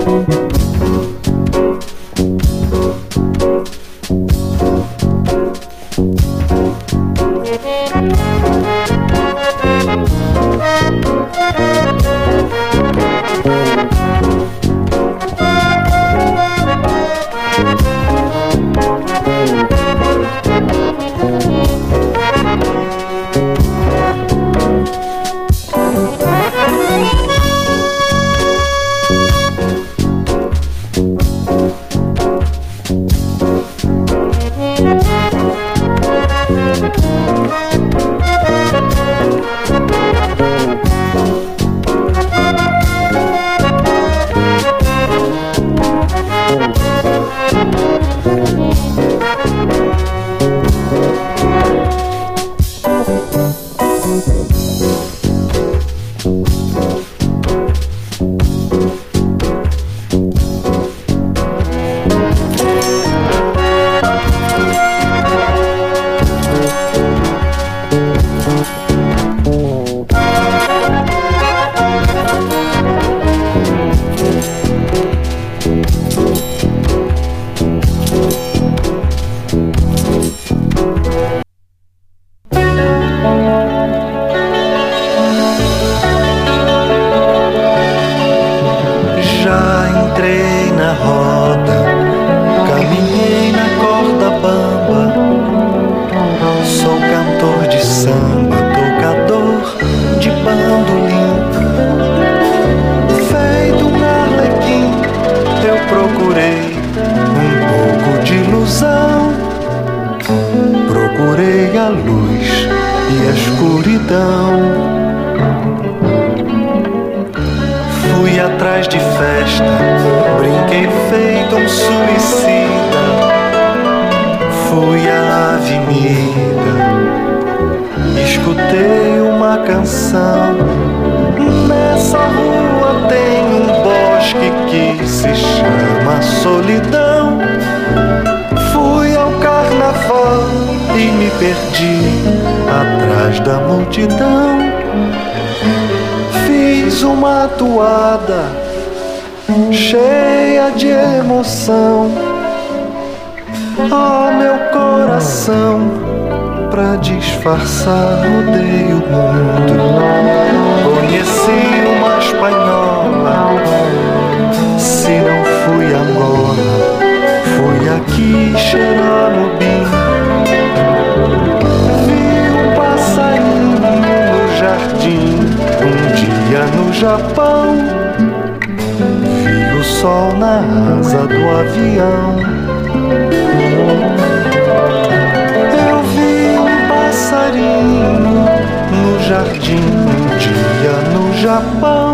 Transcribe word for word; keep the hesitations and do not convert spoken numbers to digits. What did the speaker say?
Entrei na roda, caminhei na corda bamba. Sou cantor de samba, tocador de bandolim. Feito um arlequim, eu procurei um pouco de ilusão. Procurei a luz e a escuridão. Fui atrás de festa, brinquei feito um suicida. Fui à avenida, escutei uma canção. Nessa rua tem um bosque que se chama solidão. Fui ao carnaval e me perdi atrás da multidão. Fiz uma toada cheia de emoção. Oh, meu coração, pra disfarçar rodei o mundo. Conheci uma espanhola, se não fui Angola, fui aqui Xeramobim. Vi um passarinho no jardim, um dia no Japão. Vi o sol na asa do avião. Eu vi um passarinho no jardim, um dia no Japão.